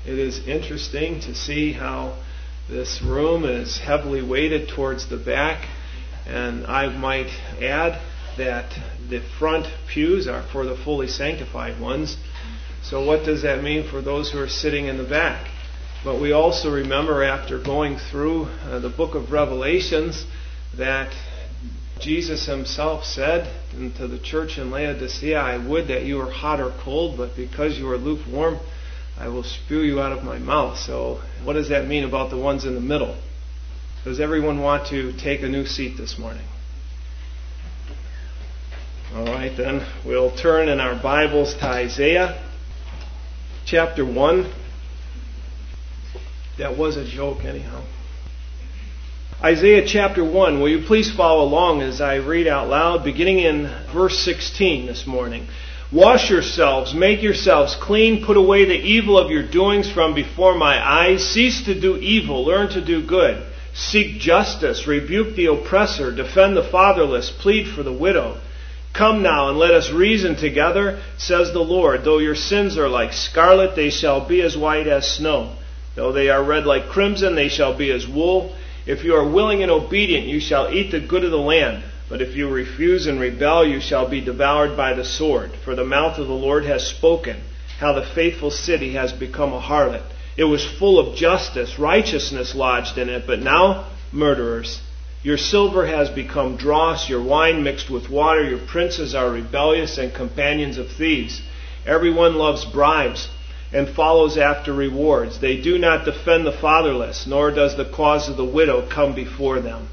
It is interesting to see how this room is heavily weighted towards the back, and I might add that the front pews are for the fully sanctified ones. So what does that mean for those who are sitting in the back? But we also remember, after going through the book of Revelations, that Jesus himself said to the church in Laodicea, I would that you were hot or cold, but because you are lukewarm, I will spew you out of my mouth. So what does that mean about the ones in the middle? Does everyone want to take a new seat this morning? All right, then we'll turn in our Bibles to Isaiah chapter 1. That was a joke anyhow. Isaiah chapter 1. Will you please follow along as I read out loud, beginning in verse 16 this morning. Wash yourselves, make yourselves clean, put away the evil of your doings from before my eyes. Cease to do evil, learn to do good. Seek justice, rebuke the oppressor, defend the fatherless, plead for the widow. Come now and let us reason together, says the Lord. Though your sins are like scarlet, they shall be as white as snow. Though they are red like crimson, they shall be as wool. If you are willing and obedient, you shall eat the good of the land. But if you refuse and rebel, you shall be devoured by the sword. For the mouth of the Lord has spoken, how the faithful city has become a harlot. It was full of justice, righteousness lodged in it, but now murderers. Your silver has become dross, your wine mixed with water. Your princes are rebellious and companions of thieves. Everyone loves bribes and follows after rewards. They do not defend the fatherless, nor does the cause of the widow come before them.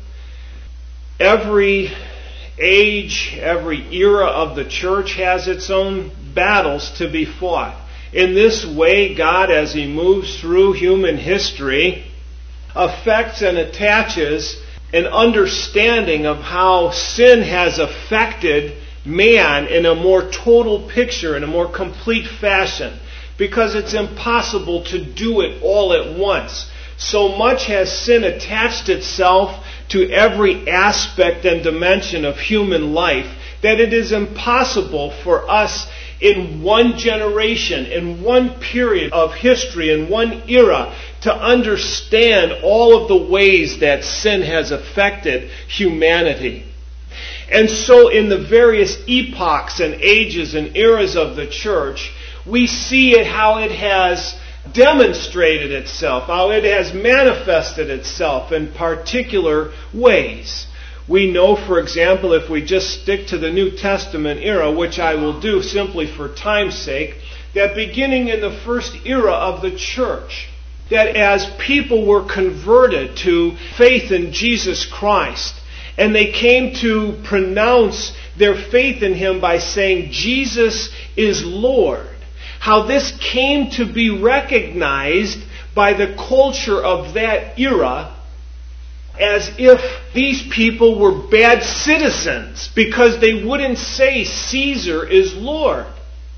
Every age, every era of the church has its own battles to be fought. In this way, God, as He moves through human history, affects and attaches an understanding of how sin has affected man in a more total picture, in a more complete fashion. Because it's impossible to do it all at once. So much has sin attached itself to every aspect and dimension of human life that it is impossible for us in one generation, in one period of history, in one era, to understand all of the ways that sin has affected humanity. And so in the various epochs and ages and eras of the church, we see it how it has demonstrated itself, how it has manifested itself in particular ways. We know, for example, if we just stick to the New Testament era, which I will do simply for time's sake, that beginning in the first era of the church, that as people were converted to faith in Jesus Christ, and they came to pronounce their faith in Him by saying, Jesus is Lord, how this came to be recognized by the culture of that era as if these people were bad citizens because they wouldn't say Caesar is Lord.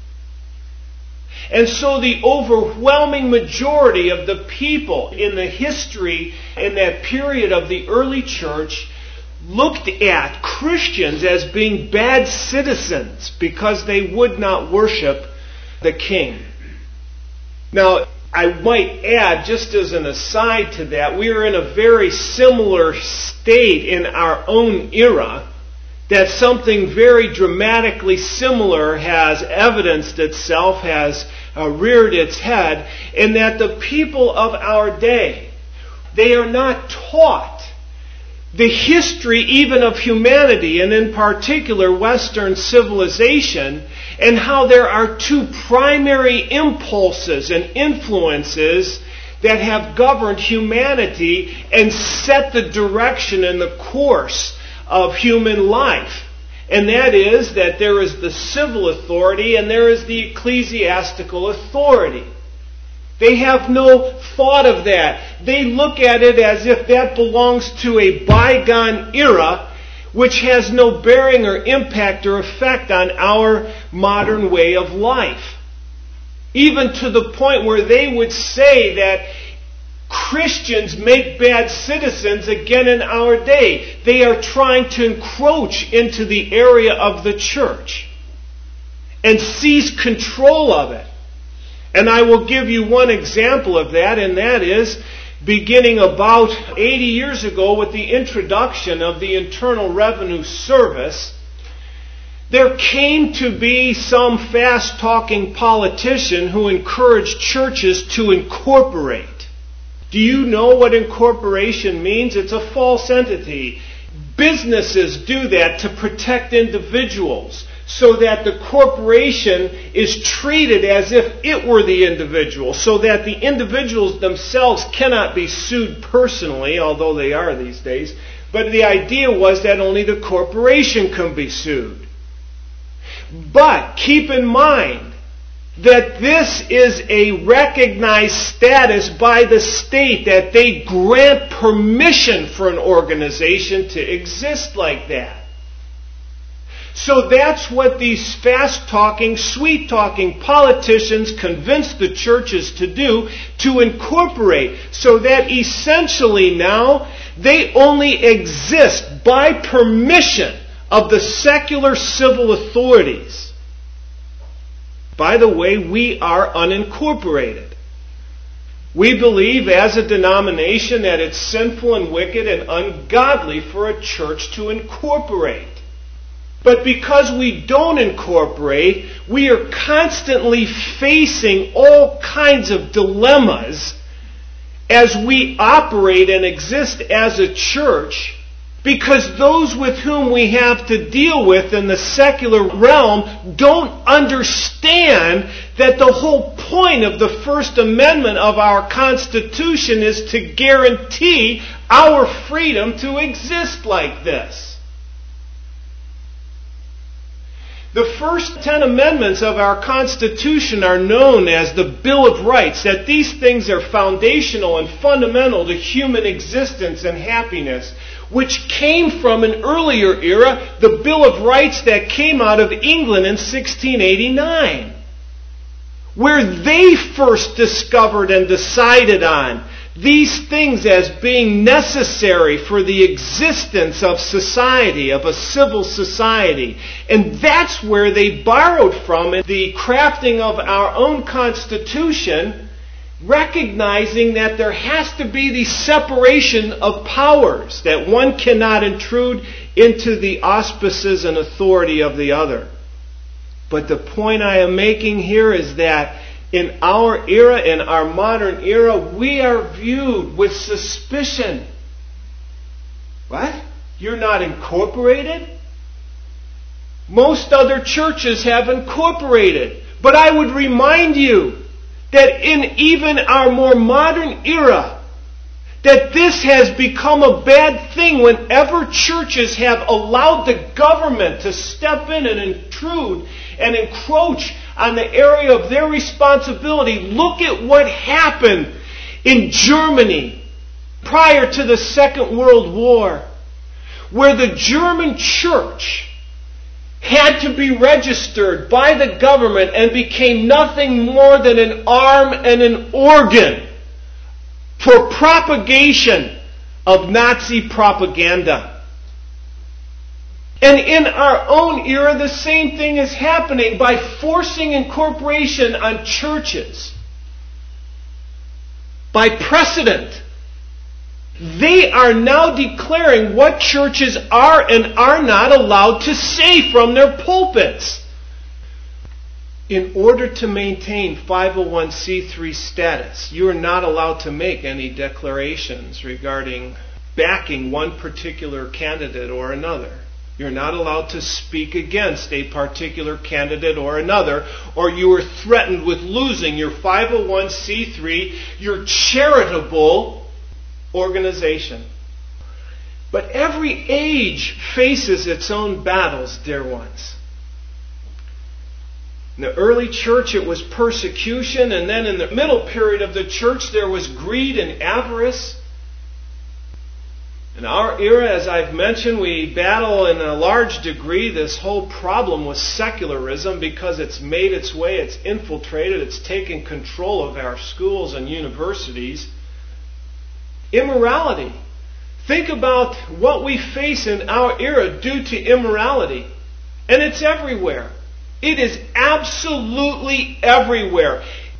And so the overwhelming majority of the people in the history in that period of the early church looked at Christians as being bad citizens because they would not worship the king. Now, I might add, just as an aside to that, we are in a very similar state in our own era, that something very dramatically similar has evidenced itself, has reared its head, in that the people of our day, they are not taught the history even of humanity, and in particular Western civilization, and how there are two primary impulses and influences that have governed humanity and set the direction and the course of human life. And that is that there is the civil authority and there is the ecclesiastical authority. They have no thought of that. They look at it as if that belongs to a bygone era, which has no bearing or impact or effect on our modern way of life. Even to the point where they would say that Christians make bad citizens again in our day. They are trying to encroach into the area of the church and seize control of it. And I will give you one example of that, and that is beginning about 80 years ago with the introduction of the Internal Revenue Service. There came to be some fast-talking politician who encouraged churches to incorporate. Do you know what incorporation means? It's a false entity. Businesses do that to protect individuals so that the corporation is treated as if it were the individual, so that the individuals themselves cannot be sued personally, although they are these days. But the idea was that only the corporation can be sued. But keep in mind that this is a recognized status by the state, that they grant permission for an organization to exist like that. So that's what these fast-talking, sweet-talking politicians convince the churches to do, to incorporate, so that essentially now they only exist by permission of the secular civil authorities. By the way, we are unincorporated. We believe as a denomination that it's sinful and wicked and ungodly for a church to incorporate. But because we don't incorporate, we are constantly facing all kinds of dilemmas as we operate and exist as a church, because those with whom we have to deal with in the secular realm don't understand that the whole point of the First Amendment of our Constitution is to guarantee our freedom to exist like this. The first 10 amendments of our Constitution are known as the Bill of Rights, that these things are foundational and fundamental to human existence and happiness, which came from an earlier era, the Bill of Rights that came out of England in 1689, where they first discovered and decided on these things as being necessary for the existence of society, of a civil society. And that's where they borrowed from in the crafting of our own Constitution, recognizing that there has to be the separation of powers, that one cannot intrude into the auspices and authority of the other. But the point I am making here is that in our era, in our modern era, we are viewed with suspicion. What? You're not incorporated? Most other churches have incorporated. But I would remind you that in even our more modern era, that this has become a bad thing whenever churches have allowed the government to step in and intrude and encroach on the area of their responsibility. Look at what happened in Germany prior to the Second World War, where the German church had to be registered by the government and became nothing more than an arm and an organ for propagation of Nazi propaganda. And in our own era, the same thing is happening by forcing incorporation on churches. By precedent, they are now declaring what churches are and are not allowed to say from their pulpits. In order to maintain 501c3 status, you are not allowed to make any declarations regarding backing one particular candidate or another. You're not allowed to speak against a particular candidate or another, or you are threatened with losing your 501c3, your charitable organization. But every age faces its own battles, dear ones. In the early church it was persecution, and then in the middle period of the church there was greed and avarice. In our era, as I've mentioned, we battle in a large degree this whole problem with secularism because it's made its way, it's infiltrated, it's taken control of our schools and universities. Immorality. Think about what we face in our era due to immorality. And it's everywhere. It is absolutely everywhere.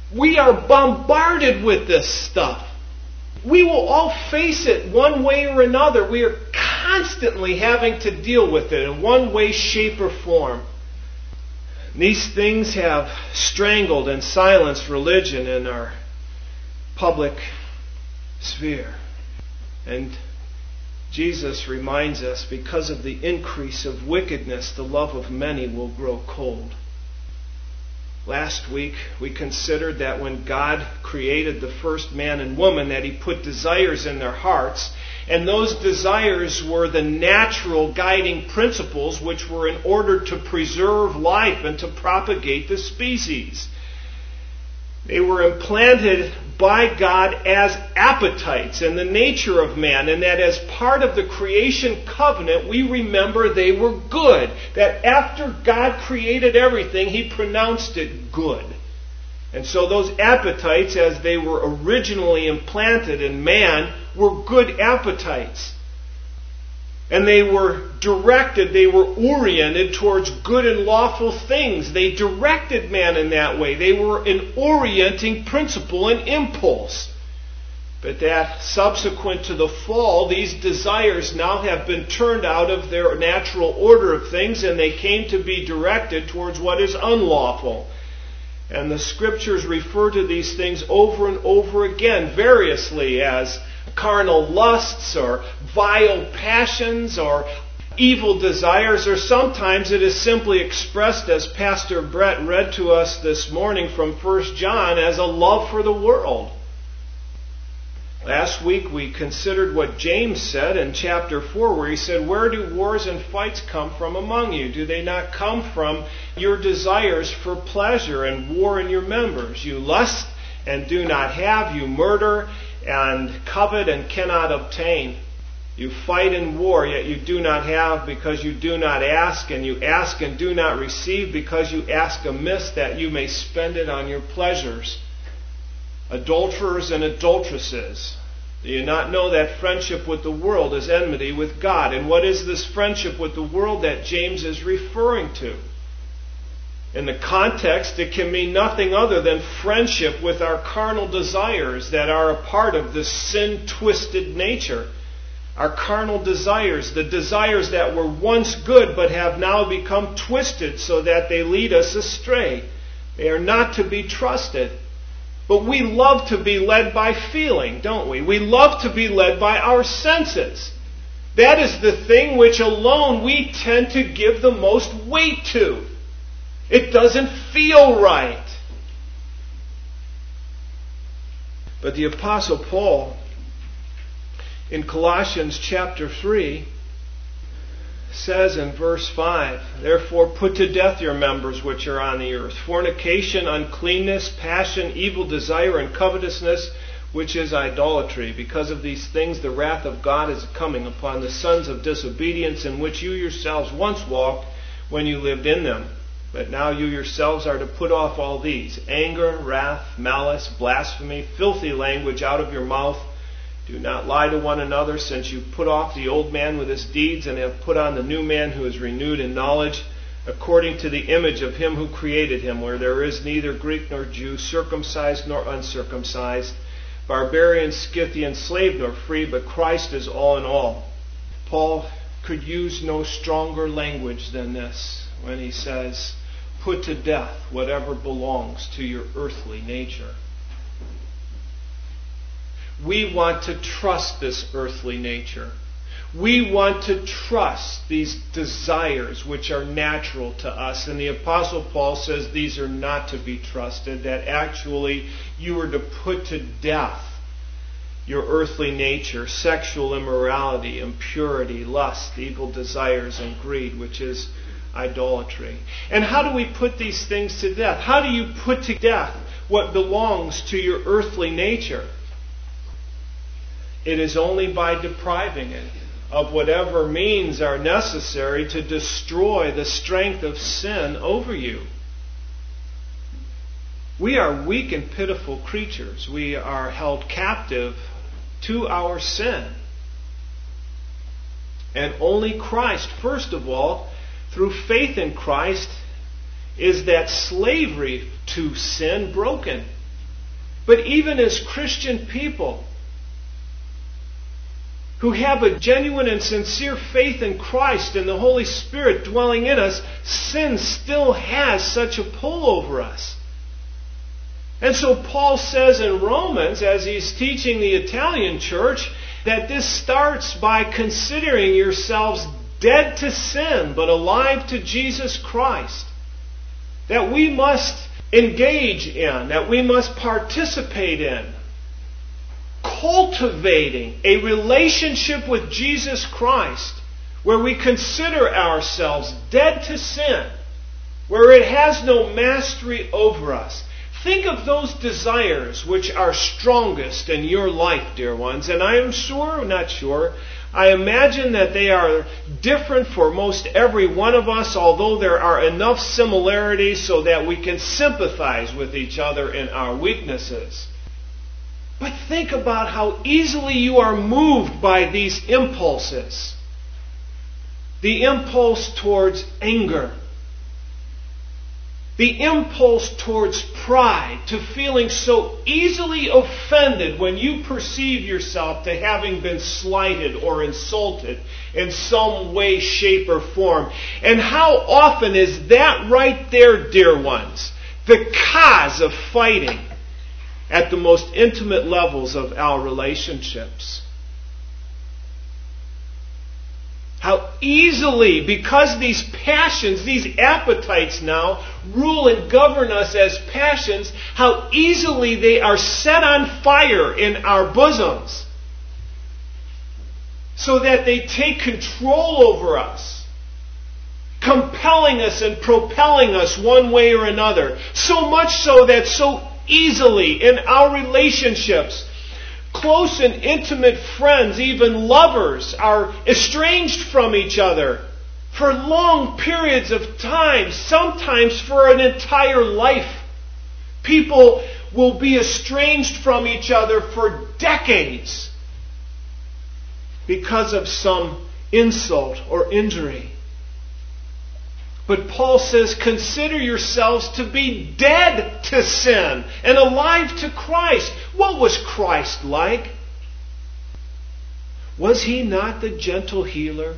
We are bombarded with this stuff. We will all face it one way or another. We are constantly having to deal with it in one way, shape, or form. These things have strangled and silenced religion in our public sphere. And Jesus reminds us, because of the increase of wickedness, the love of many will grow cold. Last week, we considered that when God created the first man and woman, that He put desires in their hearts, and those desires were the natural guiding principles which were in order to preserve life and to propagate the species. They were implanted by God as appetites in the nature of man, and that as part of the creation covenant, we remember they were good. That after God created everything, He pronounced it good. And so those appetites, as they were originally implanted in man, were good appetites. And they were directed, they were oriented towards good and lawful things. They directed man in that way. They were an orienting principle and impulse. But that subsequent to the fall, these desires now have been turned out of their natural order of things, and they came to be directed towards what is unlawful. And the Scriptures refer to these things over and over again, variously, as carnal lusts or vile passions or evil desires, or sometimes it is simply expressed, as Pastor Brett read to us this morning from 1 John, as a love for the world. Last week we considered what James said in chapter 4, where he said, "Where do wars and fights come from among you? Do they not come from your desires for pleasure and war in your members? You lust and do not have, you murder and covet and cannot obtain. You fight in war, yet you do not have because you do not ask, and you ask and do not receive because you ask amiss, that you may spend it on your pleasures. Adulterers and adulteresses, do you not know that friendship with the world is enmity with God?" And what is this friendship with the world that James is referring to? In the context, it can mean nothing other than friendship with our carnal desires that are a part of this sin-twisted nature. Our carnal desires, the desires that were once good but have now become twisted so that they lead us astray. They are not to be trusted. But we love to be led by feeling, don't we? We love to be led by our senses. That is the thing which alone we tend to give the most weight to. It doesn't feel right. But the Apostle Paul, in Colossians chapter 3, says in verse 5, "Therefore put to death your members which are on the earth, fornication, uncleanness, passion, evil desire, and covetousness, which is idolatry. Because of these things the wrath of God is coming upon the sons of disobedience, in which you yourselves once walked when you lived in them. But now you yourselves are to put off all these: anger, wrath, malice, blasphemy, filthy language out of your mouth. Do not lie to one another, since you put off the old man with his deeds and have put on the new man, who is renewed in knowledge, according to the image of him who created him, where there is neither Greek nor Jew, circumcised nor uncircumcised, barbarian, Scythian, slave nor free, but Christ is all in all." Paul could use no stronger language than this when he says, "Put to death whatever belongs to your earthly nature." We want to trust this earthly nature. We want to trust these desires which are natural to us. And the Apostle Paul says these are not to be trusted, that actually you are to put to death your earthly nature, sexual immorality, impurity, lust, evil desires, and greed, which is idolatry. And how do we put these things to death? How do you put to death what belongs to your earthly nature? It is only by depriving it of whatever means are necessary to destroy the strength of sin over you. We are weak and pitiful creatures. We are held captive to our sin. And only Christ, first of all, through faith in Christ, is that slavery to sin broken. But even as Christian people who have a genuine and sincere faith in Christ and the Holy Spirit dwelling in us, sin still has such a pull over us. And so Paul says in Romans, as he's teaching the Italian church, that this starts by considering yourselves dead to sin, but alive to Jesus Christ. That we must engage in, that we must participate in, cultivating a relationship with Jesus Christ, where we consider ourselves dead to sin, where it has no mastery over us. Think of those desires which are strongest in your life, dear ones, and I am sure, not sure, I imagine that they are different for most every one of us, although there are enough similarities so that we can sympathize with each other in our weaknesses. But think about how easily you are moved by these impulses. The impulse towards anger. The impulse towards pride, to feeling so easily offended when you perceive yourself to having been slighted or insulted in some way, shape, or form. And how often is that right there, dear ones, the cause of fighting at the most intimate levels of our relationships? How easily, because these passions, these appetites now rule and govern us as passions, how easily they are set on fire in our bosoms, so that they take control over us, compelling us and propelling us one way or another. So much so that so easily in our relationships, close and intimate friends, even lovers, are estranged from each other for long periods of time, sometimes for an entire life. People will be estranged from each other for decades because of some insult or injury. But Paul says, consider yourselves to be dead to sin and alive to Christ. What was Christ like? Was he not the gentle healer?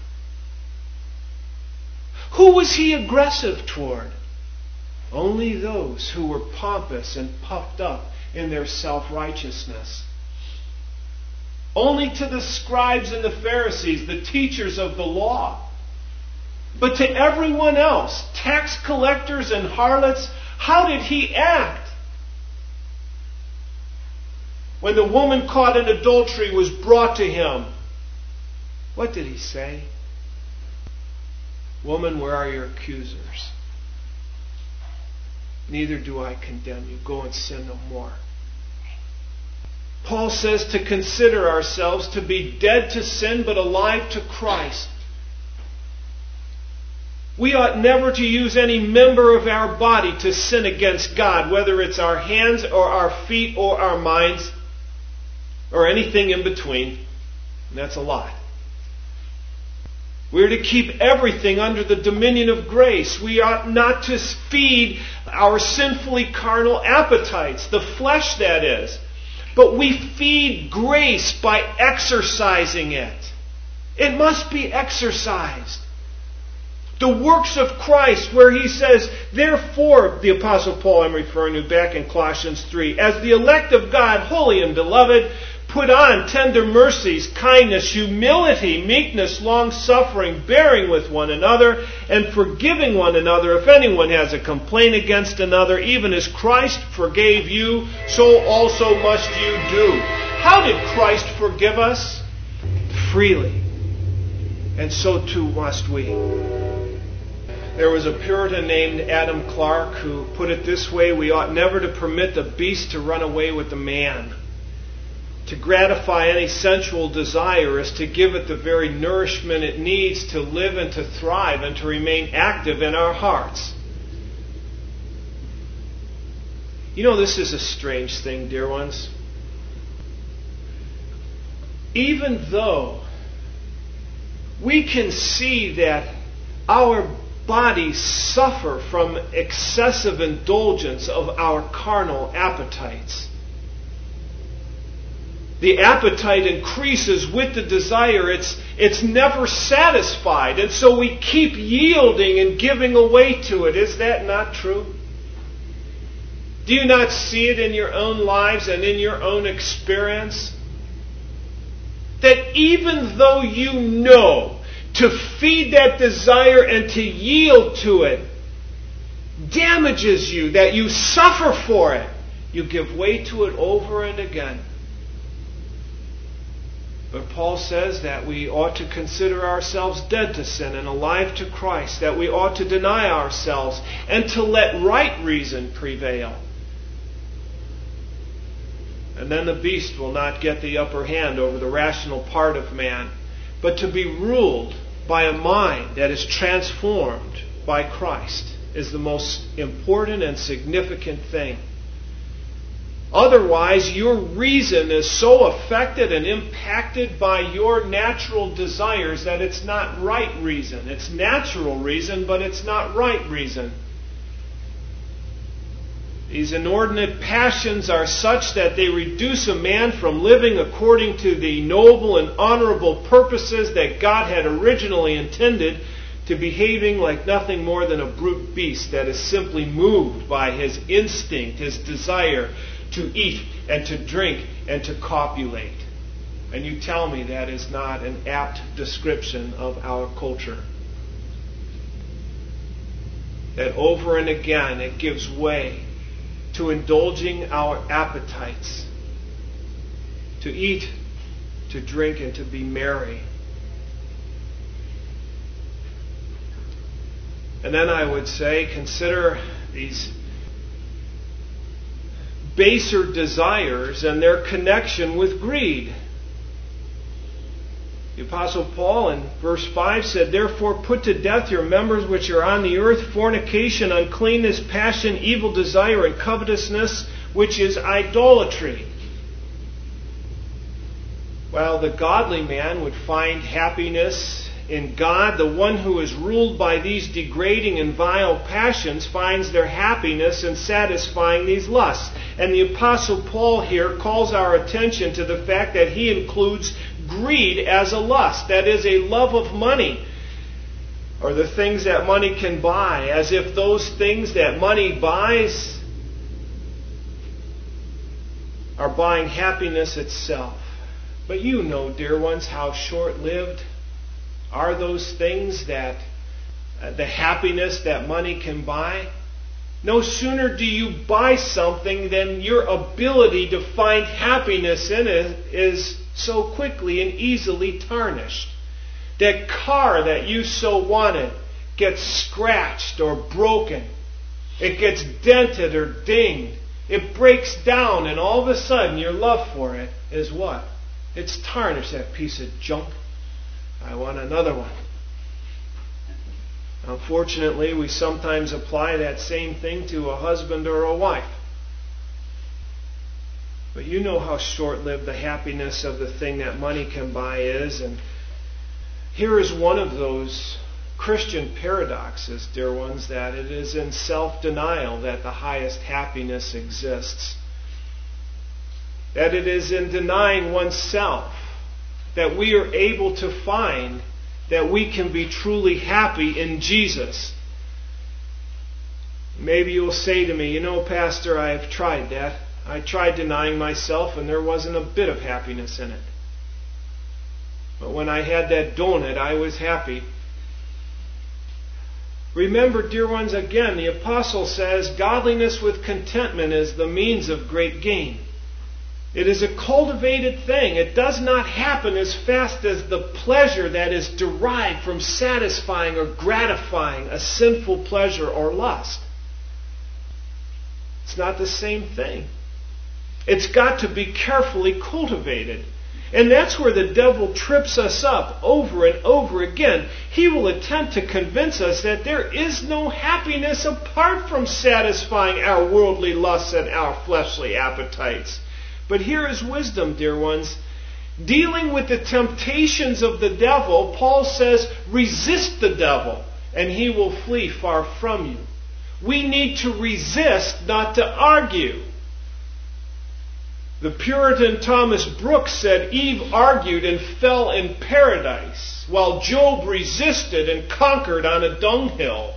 Who was he aggressive toward? Only those who were pompous and puffed up in their self-righteousness. Only to the scribes and the Pharisees, the teachers of the law. But to everyone else, tax collectors and harlots, how did he act? When the woman caught in adultery was brought to him, what did he say? Woman, where are your accusers? Neither do I condemn you. Go and sin no more. Paul says to consider ourselves to be dead to sin but alive to Christ. We ought never to use any member of our body to sin against God, whether it's our hands or our feet or our minds or anything in between. And that's a lot. We're to keep everything under the dominion of grace. We ought not to feed our sinfully carnal appetites, the flesh that is. But we feed grace by exercising it. It must be exercised. The works of Christ, where he says, therefore, the Apostle Paul I'm referring to back in Colossians 3, as the elect of God, holy and beloved, put on tender mercies, kindness, humility, meekness, long-suffering, bearing with one another, and forgiving one another if anyone has a complaint against another, even as Christ forgave you, so also must you do. How did Christ forgive us? Freely. And so too must we. There was a Puritan named Adam Clarke who put it this way: we ought never to permit the beast to run away with the man. To gratify any sensual desire is to give it the very nourishment it needs to live and to thrive and to remain active in our hearts. You know, this is a strange thing, dear ones. Even though we can see that our bodies suffer from excessive indulgence of our carnal appetites, the appetite increases with the desire. It's never satisfied. And so we keep yielding and giving away to it. Is that not true? Do you not see it in your own lives and in your own experience? That even though you know to feed that desire and to yield to it damages you, that you suffer for it, you give way to it over and again. But Paul says that we ought to consider ourselves dead to sin and alive to Christ, that we ought to deny ourselves and to let right reason prevail. And then the beast will not get the upper hand over the rational part of man, but to be ruled by a mind that is transformed by Christ is the most important and significant thing. Otherwise, your reason is so affected and impacted by your natural desires that it's not right reason. It's natural reason, but it's not right reason. These inordinate passions are such that they reduce a man from living according to the noble and honorable purposes that God had originally intended, to behaving like nothing more than a brute beast that is simply moved by his instinct, his desire to eat and to drink and to copulate. And you tell me that is not an apt description of our culture. That over and again it gives way to indulging our appetites, to eat, to drink, and to be merry. And then I would say, consider these baser desires and their connection with greed. The Apostle Paul in verse 5 said, "Therefore put to death your members which are on the earth, fornication, uncleanness, passion, evil desire, and covetousness, which is idolatry." While the godly man would find happiness in God, the one who is ruled by these degrading and vile passions finds their happiness in satisfying these lusts. And the Apostle Paul here calls our attention to the fact that he includes greed as a lust. That is, a love of money, or the things that money can buy, as if those things that money buys are buying happiness itself. But you know, dear ones, how short-lived are those things that the happiness that money can buy? No sooner do you buy something than your ability to find happiness in it is so quickly and easily tarnished. That car that you so wanted gets scratched or broken. It gets dented or dinged. It breaks down, and all of a sudden your love for it is what? It's tarnished, that piece of junk. I want another one. Unfortunately, we sometimes apply that same thing to a husband or a wife. But you know how short-lived the happiness of the thing that money can buy is. And here is one of those Christian paradoxes, dear ones, that it is in self-denial that the highest happiness exists. That it is in denying oneself that we are able to find that we can be truly happy in Jesus. Maybe you'll say to me, "You know, Pastor, I've tried that. I tried denying myself and there wasn't a bit of happiness in it. But when I had that donut, I was happy." Remember, dear ones, again, the apostle says, godliness with contentment is the means of great gain. It is a cultivated thing. It does not happen as fast as the pleasure that is derived from satisfying or gratifying a sinful pleasure or lust. It's not the same thing. It's got to be carefully cultivated. And that's where the devil trips us up over and over again. He will attempt to convince us that there is no happiness apart from satisfying our worldly lusts and our fleshly appetites. But here is wisdom, dear ones. Dealing with the temptations of the devil, Paul says, resist the devil, and he will flee far from you. We need to resist, not to argue. The Puritan Thomas Brooks said Eve argued and fell in paradise, while Job resisted and conquered on a dunghill.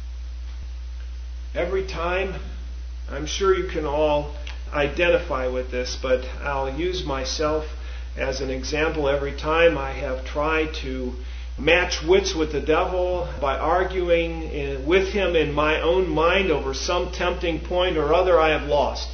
Every time, I'm sure you can all identify with this, but I'll use myself as an example. Every time I have tried to match wits with the devil by arguing with him in my own mind over some tempting point or other, I have lost.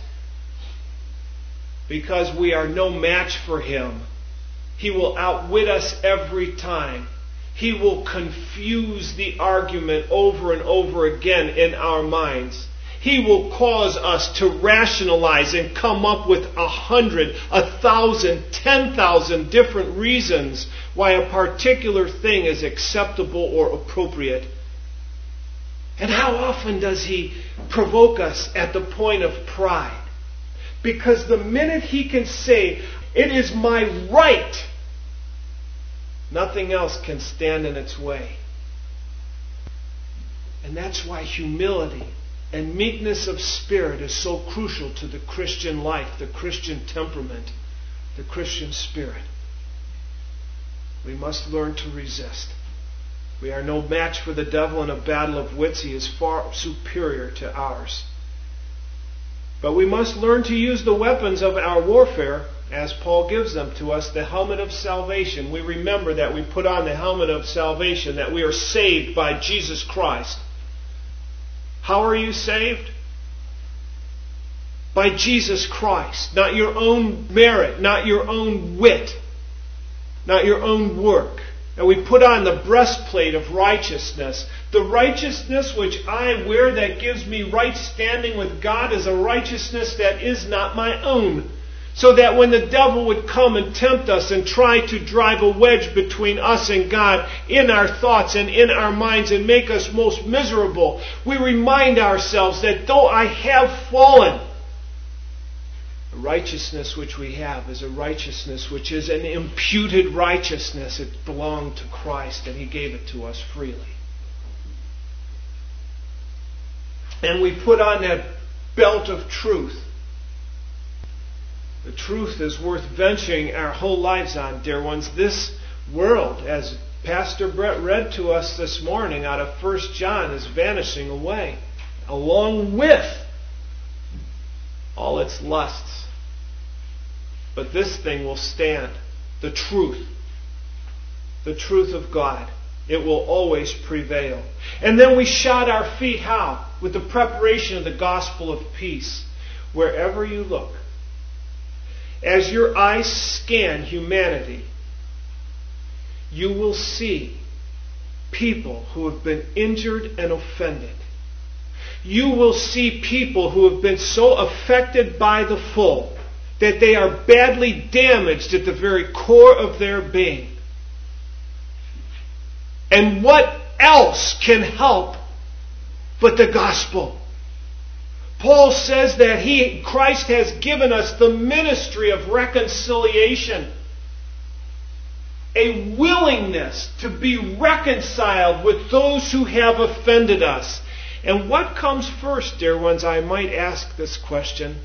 Because we are no match for him. He will outwit us every time. He will confuse the argument over and over again in our minds. He will cause us to rationalize and come up with 100, 1,000, 10,000 different reasons why a particular thing is acceptable or appropriate. And how often does he provoke us at the point of pride? Because the minute he can say, "It is my right," nothing else can stand in its way. And that's why humility and meekness of spirit is so crucial to the Christian life, the Christian temperament, the Christian spirit. We must learn to resist. We are no match for the devil in a battle of wits. He is far superior to ours. But we must learn to use the weapons of our warfare as Paul gives them to us, the helmet of salvation. We remember that we put on the helmet of salvation, that we are saved by Jesus Christ. How are you saved? By Jesus Christ. Not your own merit, not your own wit, not your own work. And we put on the breastplate of righteousness. The righteousness which I wear that gives me right standing with God is a righteousness that is not my own. So that when the devil would come and tempt us and try to drive a wedge between us and God in our thoughts and in our minds and make us most miserable, we remind ourselves that though I have fallen, the righteousness which we have is a righteousness which is an imputed righteousness. It belonged to Christ and He gave it to us freely. And we put on that belt of truth. The truth is worth venturing our whole lives on, dear ones. This world, as Pastor Brett read to us this morning out of 1 John, is vanishing away, along with all its lusts. But this thing will stand. The truth of God. It will always prevail. And then we shod our feet how? With the preparation of the gospel of peace. Wherever you look, as your eyes scan humanity, you will see people who have been injured and offended. You will see people who have been so affected by the full that they are badly damaged at the very core of their being. And what else can help but the gospel? Paul says that Christ has given us the ministry of reconciliation. A willingness to be reconciled with those who have offended us. And what comes first, dear ones? I might ask this question.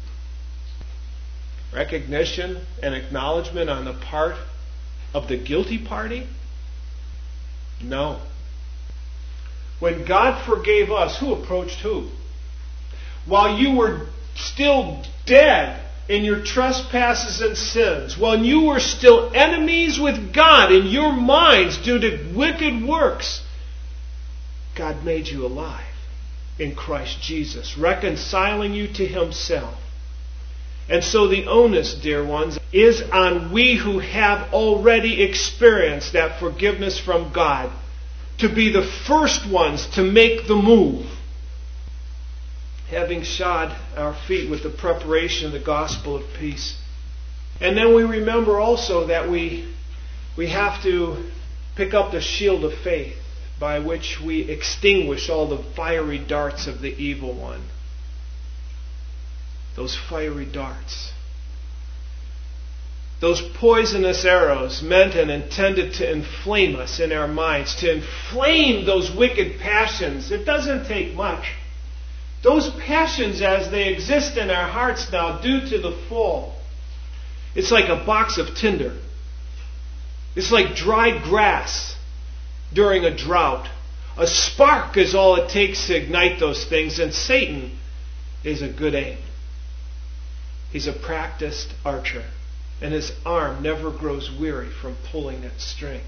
Recognition and acknowledgement on the part of the guilty party? No. When God forgave us, who approached who? While you were still dead in your trespasses and sins, while you were still enemies with God in your minds due to wicked works, God made you alive in Christ Jesus, reconciling you to Himself. And so the onus, dear ones, is on we who have already experienced that forgiveness from God to be the first ones to make the move. Having shod our feet with the preparation of the gospel of peace. And then we remember also that we have to pick up the shield of faith by which we extinguish all the fiery darts of the evil one. Those fiery darts. Those poisonous arrows meant and intended to inflame us in our minds, to inflame those wicked passions. It doesn't take much. Those passions as they exist in our hearts now due to the fall. It's like a box of tinder. It's like dried grass during a drought. A spark is all it takes to ignite those things, and Satan is a good aim. He's a practiced archer, and his arm never grows weary from pulling that string.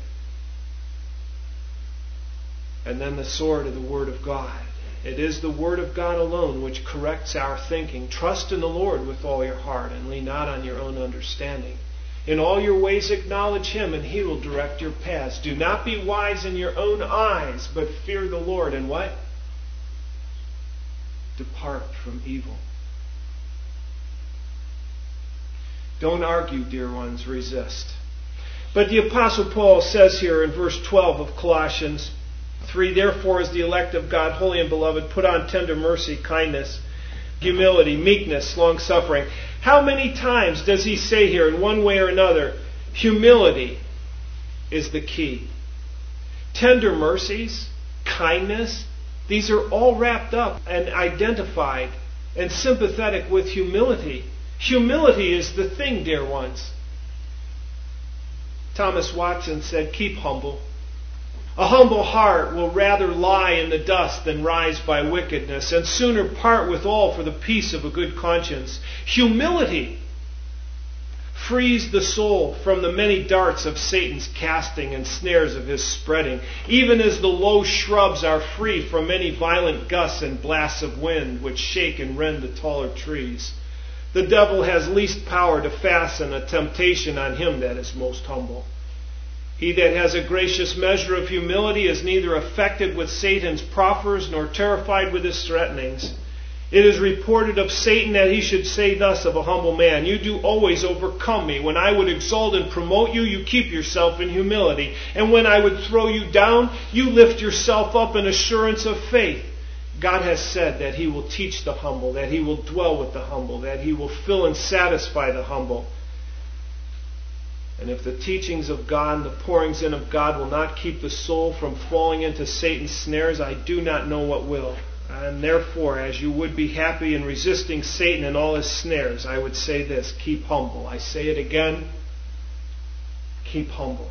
And then the sword of the Word of God. It is the Word of God alone which corrects our thinking. Trust in the Lord with all your heart and lean not on your own understanding. In all your ways acknowledge Him, and He will direct your paths. Do not be wise in your own eyes, but fear the Lord. And what? Depart from evil. Don't argue, dear ones, resist. But the Apostle Paul says here in verse 12 of Colossians 3, therefore, as the elect of God, holy and beloved, put on tender mercy, kindness, humility, meekness, long-suffering. How many times does he say here in one way or another, humility is the key? Tender mercies, kindness, these are all wrapped up and identified and sympathetic with humility. Humility is the thing, dear ones. Thomas Watson said, keep humble. A humble heart will rather lie in the dust than rise by wickedness, and sooner part with all for the peace of a good conscience. Humility frees the soul from the many darts of Satan's casting and snares of his spreading, even as the low shrubs are free from any violent gusts and blasts of wind which shake and rend the taller trees. The devil has least power to fasten a temptation on him that is most humble. He that has a gracious measure of humility is neither affected with Satan's proffers nor terrified with his threatenings. It is reported of Satan that he should say thus of a humble man, you do always overcome me. When I would exalt and promote you, you keep yourself in humility. And when I would throw you down, you lift yourself up in assurance of faith. God has said that He will teach the humble, that He will dwell with the humble, that He will fill and satisfy the humble. And if the teachings of God and the pourings in of God will not keep the soul from falling into Satan's snares, I do not know what will. And therefore, as you would be happy in resisting Satan and all his snares, I would say this, keep humble. I say it again, keep humble.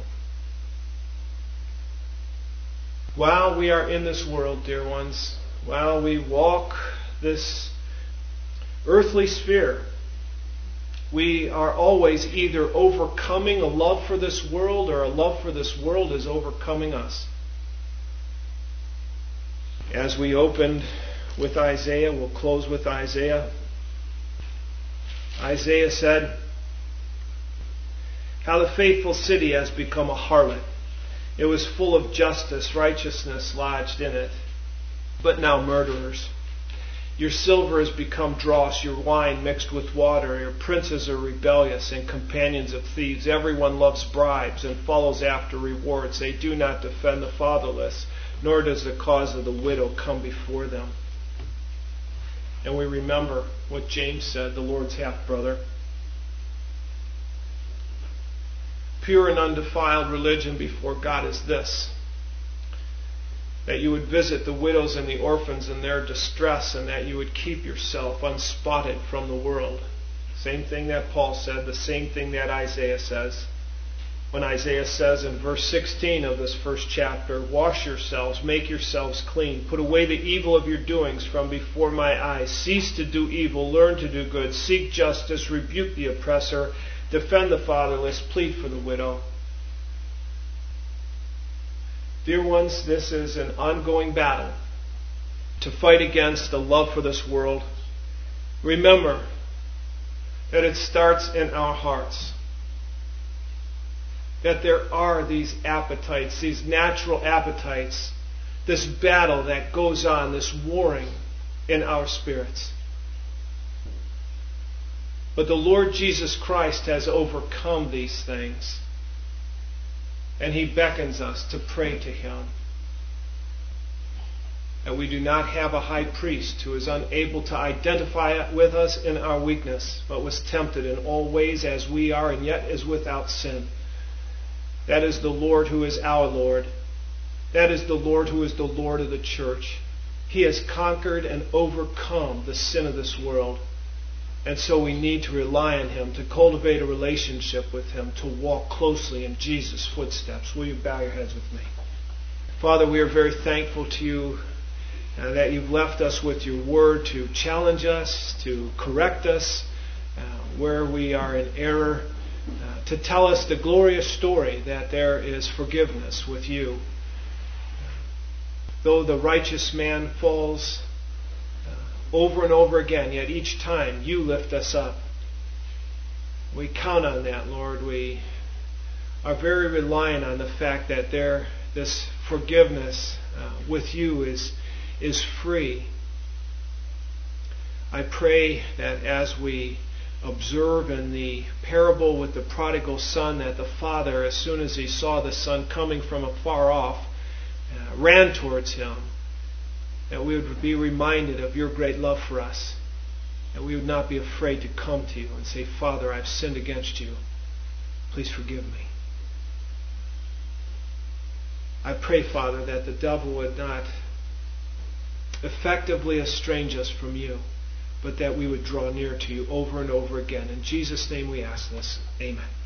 While we are in this world, dear ones, while we walk this earthly sphere, we are always either overcoming a love for this world or a love for this world is overcoming us. As we opened with Isaiah, we'll close with Isaiah. Isaiah said, how the faithful city has become a harlot. It was full of justice, righteousness lodged in it, but now murderers. Your silver has become dross, your wine mixed with water. Your princes are rebellious and companions of thieves. Everyone loves bribes and follows after rewards. They do not defend the fatherless, nor does the cause of the widow come before them. And we remember what James said, the Lord's half-brother. Pure and undefiled religion before God is this, that you would visit the widows and the orphans in their distress, and that you would keep yourself unspotted from the world. Same thing that Paul said, the same thing that Isaiah says. When Isaiah says in verse 16 of this first chapter, wash yourselves, make yourselves clean, put away the evil of your doings from before my eyes, cease to do evil, learn to do good, seek justice, rebuke the oppressor, defend the fatherless, plead for the widow. Dear ones, this is an ongoing battle to fight against the love for this world. Remember that it starts in our hearts. That there are these appetites, these natural appetites, this battle that goes on, this warring in our spirits. But the Lord Jesus Christ has overcome these things. And He beckons us to pray to Him. And we do not have a high priest who is unable to identify with us in our weakness, but was tempted in all ways as we are, and yet is without sin. That is the Lord who is our Lord. That is the Lord who is the Lord of the church. He has conquered and overcome the sin of this world. And so we need to rely on Him, to cultivate a relationship with Him, to walk closely in Jesus' footsteps. Will you bow your heads with me? Father, we are very thankful to You that You've left us with Your Word to challenge us, to correct us where we are in error, to tell us the glorious story that there is forgiveness with You. Though the righteous man falls over and over again, yet each time You lift us up. We count on that, Lord. We are very reliant on the fact that this forgiveness with You is free. I pray that as we observe in the parable with the prodigal son, that the father, as soon as he saw the son coming from afar off, ran towards him, that we would be reminded of Your great love for us, that we would not be afraid to come to You and say, Father, I've sinned against You. Please forgive me. I pray, Father, that the devil would not effectively estrange us from You, but that we would draw near to You over and over again. In Jesus' name we ask this. Amen.